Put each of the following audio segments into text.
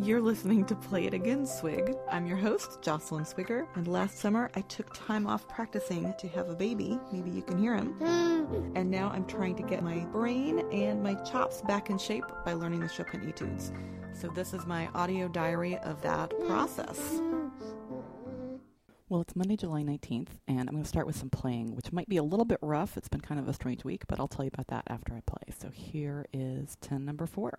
You're listening to Play It Again, Swig. I'm your host, Jocelyn Swigger, and last summer I took time off practicing to have a baby. Maybe you can hear him. And now I'm trying to get my brain and my chops back in shape by learning the Chopin etudes. So this is my audio diary of that process. Well, it's Monday, July 19th, and I'm going to start with some playing, which might be a little bit rough. It's been kind of a strange week, but I'll tell you about that after I play. So here is 10 number 4.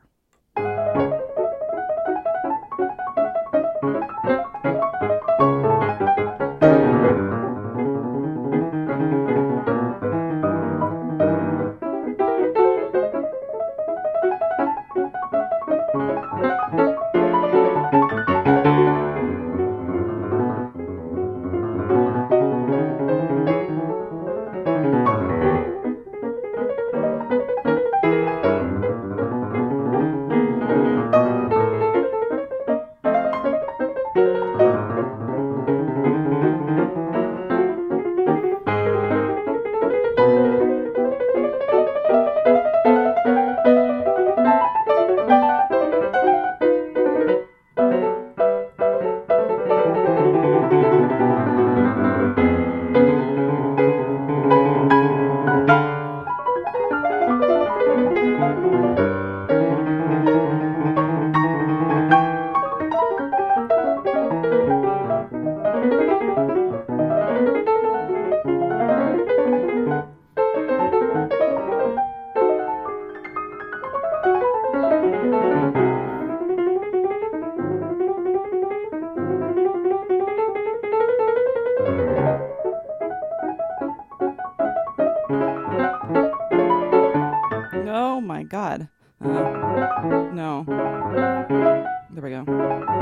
Oh my God. No. There we go.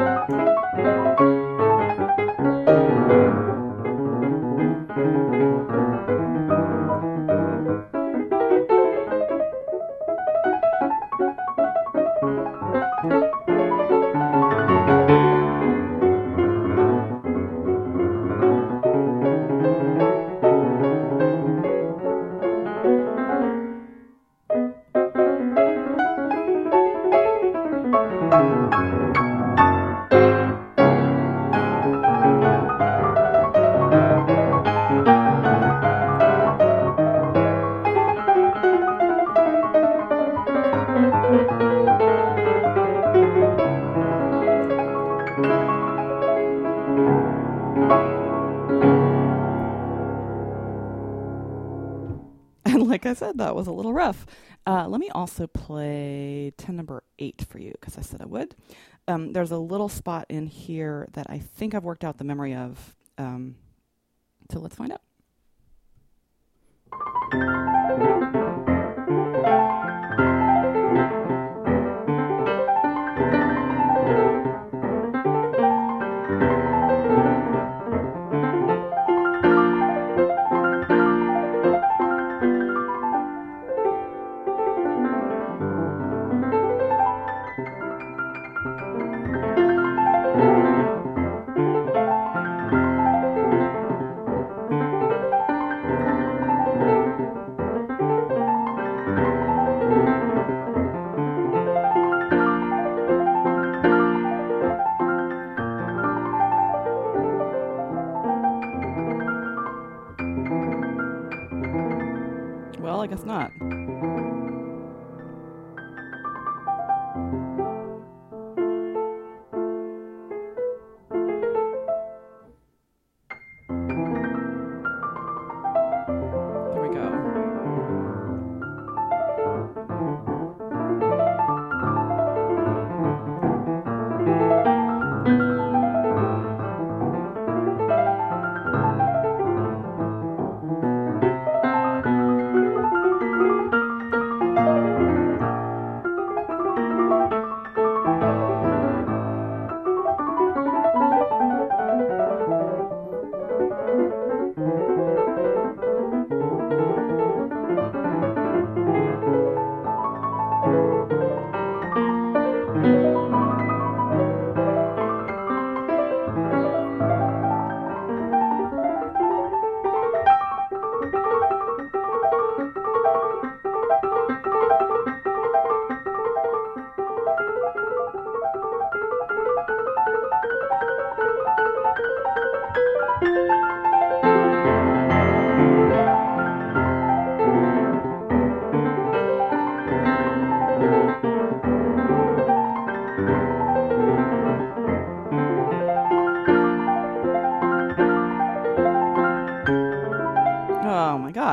And like I said, that was a little rough. Let me also play 10 number 8 for you, because I said I would. There's a little spot in here that I think I've worked out the memory of. So let's find out.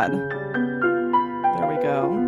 bad. There we go.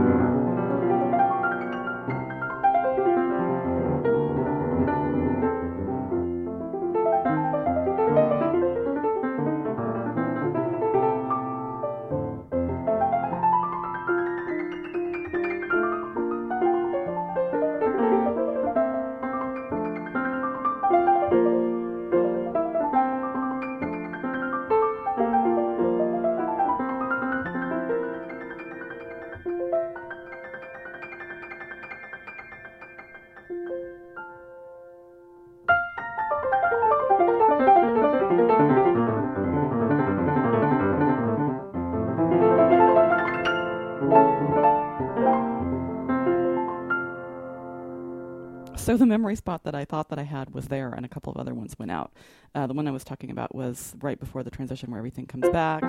So the memory spot that I thought that I had was there, and a couple of other ones went out. The one I was talking about was right before the transition where everything comes back.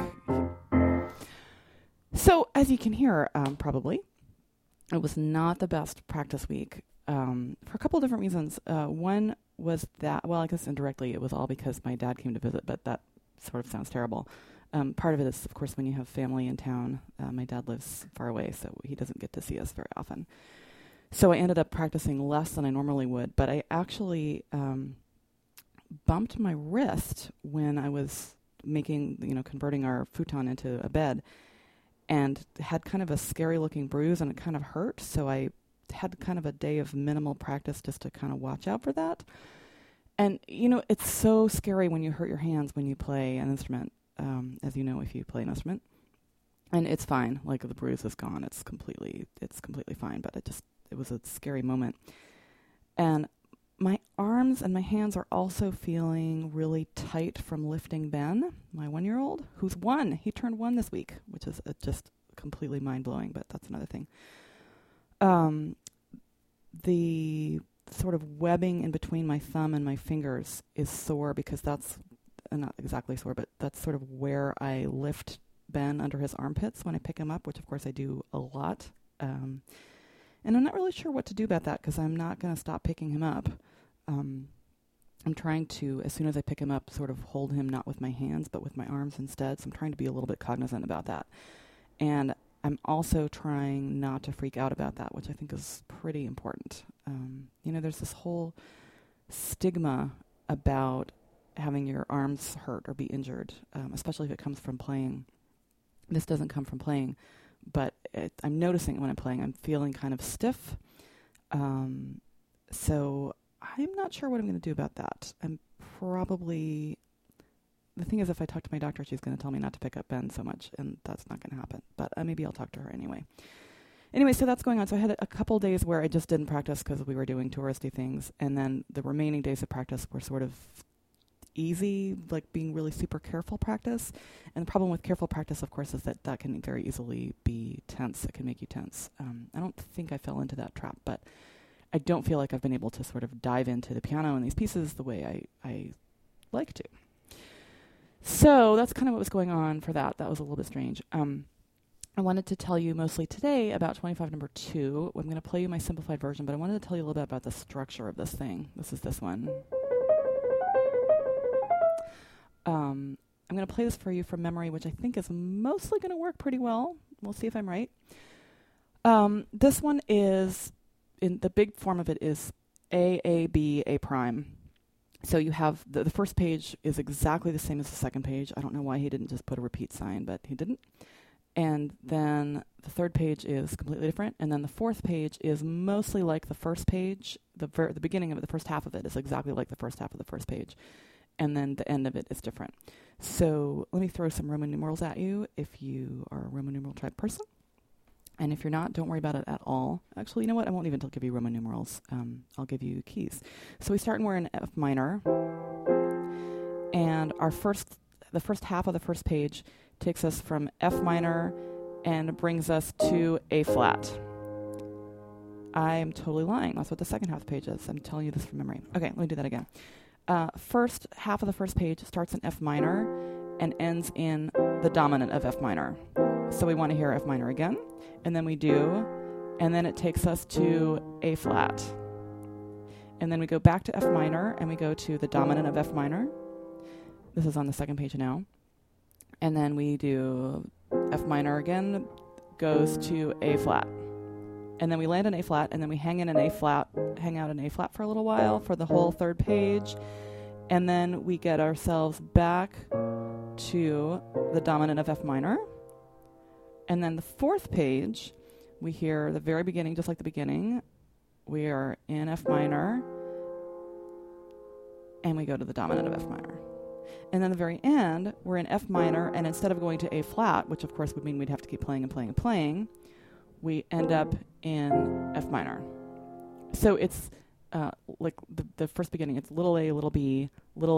So as you can hear, probably, it was not the best practice week for a couple of different reasons. One was that, well, I guess indirectly it was all because my dad came to visit, but that sort of sounds terrible. Part of it is, of course, when you have family in town. My dad lives far away, so he doesn't get to see us very often. So I ended up practicing less than I normally would, but I actually bumped my wrist when I was converting our futon into a bed, and had kind of a scary looking bruise, and it kind of hurt. So I had kind of a day of minimal practice just to kind of watch out for that. And, it's so scary when you hurt your hands when you play an instrument, as you know, if you play an instrument. And it's fine. Like, the bruise is gone. It's completely fine, but it was a scary moment. And my arms and my hands are also feeling really tight from lifting Ben, my 1-year-old, who's 1. He turned 1 this week, which is just completely mind-blowing, but that's another thing. The sort of webbing in between my thumb and my fingers is sore because that's not exactly sore, but that's sort of where I lift Ben under his armpits when I pick him up, which of course I do a lot. And I'm not really sure what to do about that because I'm not going to stop picking him up. I'm trying to, as soon as I pick him up, sort of hold him not with my hands but with my arms instead. So I'm trying to be a little bit cognizant about that. And I'm also trying not to freak out about that, which I think is pretty important. There's this whole stigma about having your arms hurt or be injured, especially if it comes from playing. This doesn't come from playing, but I'm noticing it when I'm playing. I'm feeling kind of stiff. So I'm not sure what I'm going to do about that. The thing is, if I talk to my doctor, she's going to tell me not to pick up Ben so much, and that's not going to happen. But maybe I'll talk to her anyway. Anyway, so that's going on. So I had a couple days where I just didn't practice because we were doing touristy things, and then the remaining days of practice were sort of easy, like being really super careful practice. And the problem with careful practice, of course, is that can very easily be tense. It can make you tense. I don't think I fell into that trap, but I don't feel like I've been able to sort of dive into the piano and these pieces the way I like to. So that's kind of what was going on for that. That was a little bit strange. I wanted to tell you mostly today about 25 number 2. I'm going to play you my simplified version, but I wanted to tell you a little bit about the structure of this thing. This is this one. I'm going to play this for you from memory, which I think is mostly going to work pretty well. We'll see if I'm right. This one is, in the big form of it is A, B, A prime. So you have the first page is exactly the same as the second page. I don't know why he didn't just put a repeat sign, but he didn't. And then the third page is completely different. And then the fourth page is mostly like the first page. The beginning of it, the first half of it is exactly like the first half of the first page. And then the end of it is different. So let me throw some Roman numerals at you if you are a Roman numeral type person. And if you're not, don't worry about it at all. Actually, you know what? I won't even give you Roman numerals. I'll give you keys. So we're in F minor. And the first half of the first page takes us from F minor and brings us to A flat. I'm totally lying. That's what the second half of the page is. I'm telling you this from memory. Okay, let me do that again. First half of the first page starts in F minor and ends in the dominant of F minor. So we want to hear F minor again. And then we do, and then it takes us to A flat. And then we go back to F minor, and we go to the dominant of F minor. This is on the second page now. And then we do F minor again goes to A flat. And then we land in A flat, and then we hang out in A flat for a little while for the whole third page. And then we get ourselves back to the dominant of F minor. And then the fourth page, we hear the very beginning, just like the beginning. We are in F minor, and we go to the dominant of F minor. And then the very end, we're in F minor, and instead of going to A flat, which of course would mean we'd have to keep playing and playing and playing, we end up in F minor. So it's like the first beginning, it's little a, little b,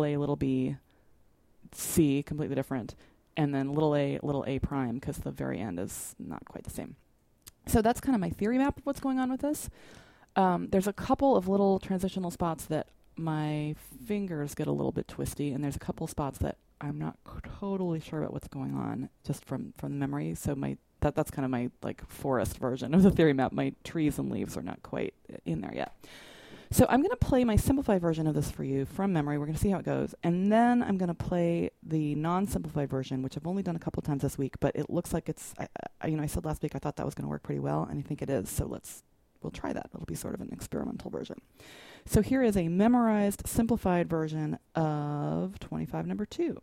C, completely different, and then little a prime, because the very end is not quite the same. So that's kind of my theory map of what's going on with this. There's a couple of little transitional spots that my fingers get a little bit twisty, and there's a couple spots that I'm not totally sure about what's going on just from the memory. So that's kind of my like forest version of the theory map. My trees and leaves are not quite in there yet. So I'm going to play my simplified version of this for you from memory. We're going to see how it goes. And then I'm going to play the non-simplified version, which I've only done a couple times this week, but it looks like it's, I said last week I thought that was going to work pretty well, and I think it is. So we'll try that. It'll be sort of an experimental version. So here is a memorized, simplified version of 25 number 2.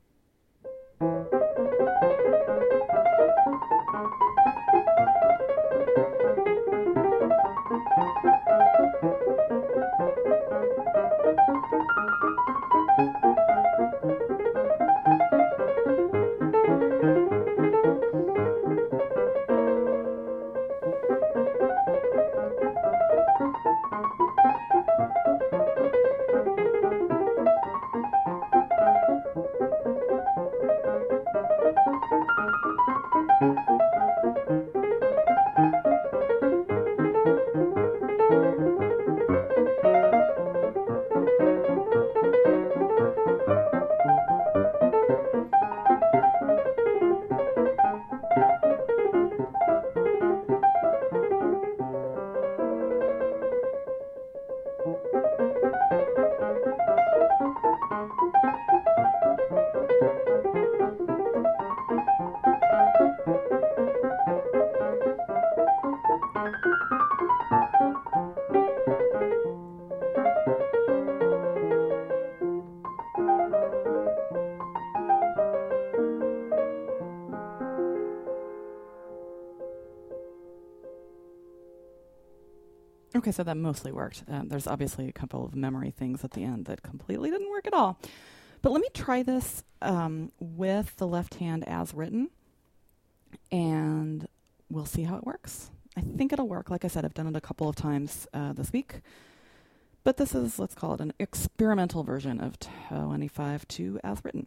Okay, so that mostly worked. There's obviously a couple of memory things at the end that completely didn't work at all. But let me try this with the left hand as written, and we'll see how it works. I think it'll work. Like I said, I've done it a couple of times this week. But this is, let's call it an experimental version of 25-2 as written.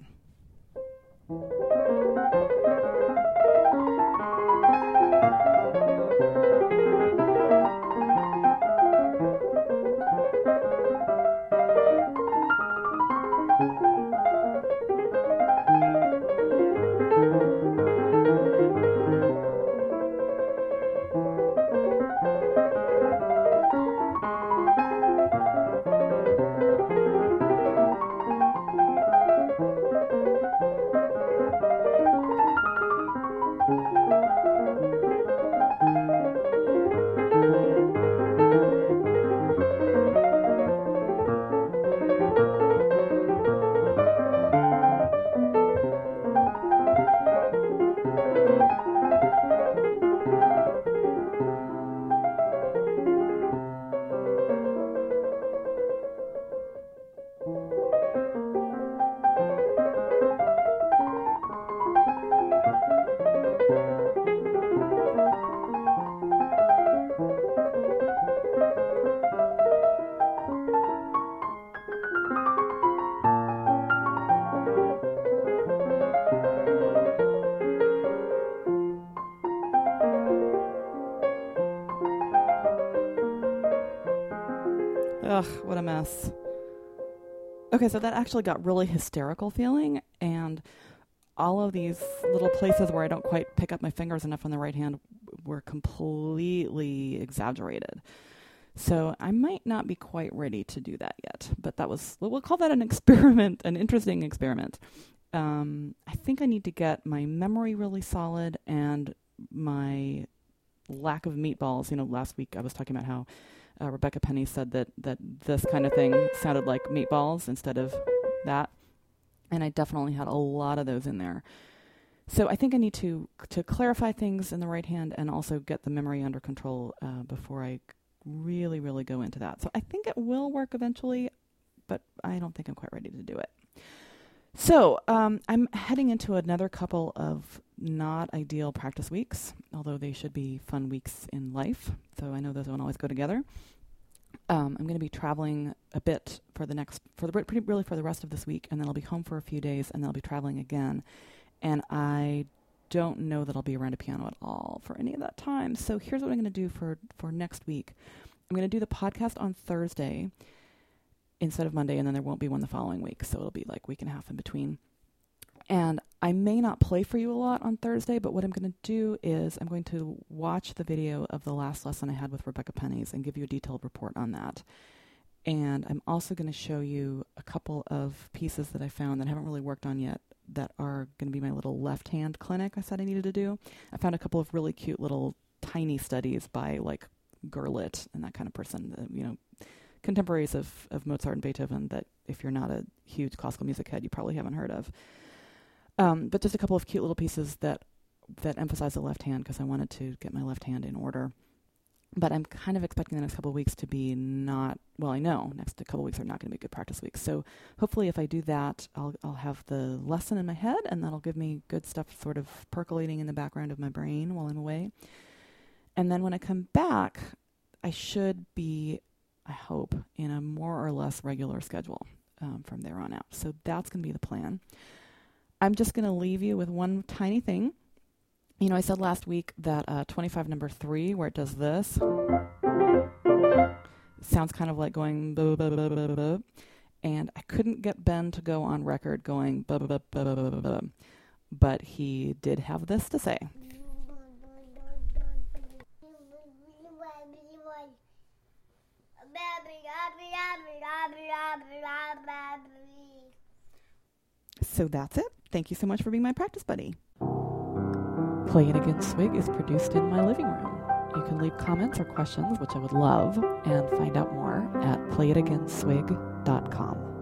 Ugh, what a mess. Okay, so that actually got really hysterical feeling, and all of these little places where I don't quite pick up my fingers enough on the right hand were completely exaggerated. So I might not be quite ready to do that yet, but we'll call that an experiment, an interesting experiment. I think I need to get my memory really solid and my lack of meatballs. Last week I was talking about how Rebecca Penny said that this kind of thing sounded like meatballs instead of that. And I definitely had a lot of those in there. So I think I need to clarify things in the right hand and also get the memory under control before I really, really go into that. So I think it will work eventually, but I don't think I'm quite ready to do it. So I'm heading into another couple of not ideal practice weeks, although they should be fun weeks in life. So I know those don't always go together. I'm going to be traveling a bit for the rest of this week, and then I'll be home for a few days, and then I'll be traveling again. And I don't know that I'll be around a piano at all for any of that time. So here's what I'm going to do for next week. I'm going to do the podcast on Thursday instead of Monday, and then there won't be one the following week. So it'll be like a week and a half in between. And I may not play for you a lot on Thursday, but what I'm going to do is I'm going to watch the video of the last lesson I had with Rebecca Penny's and give you a detailed report on that. And I'm also going to show you a couple of pieces that I found that I haven't really worked on yet that are going to be my little left-hand clinic I said I needed to do. I found a couple of really cute little tiny studies by like Gurlitt and that kind of person, contemporaries of Mozart and Beethoven that if you're not a huge classical music head, you probably haven't heard of. But just a couple of cute little pieces that emphasize the left hand because I wanted to get my left hand in order. But I'm kind of expecting the next couple of weeks to be I know next couple of weeks are not going to be good practice weeks. So hopefully if I do that, I'll have the lesson in my head, and that'll give me good stuff sort of percolating in the background of my brain while I'm away. And then when I come back, I should be, I hope, in a more or less regular schedule from there on out. So that's going to be the plan. I'm just going to leave you with one tiny thing. I said last week that 25 number 3, where it does this, sounds kind of like going blah, blah, blah, blah, blah, blah. And I couldn't get Ben to go on record going blah, blah, blah, blah, blah, blah, blah. But he did have this to say. So that's it. Thank you so much for being my practice buddy. Play It Again Swig is produced in my living room. You can leave comments or questions, which I would love, and find out more at playitagainswig.com.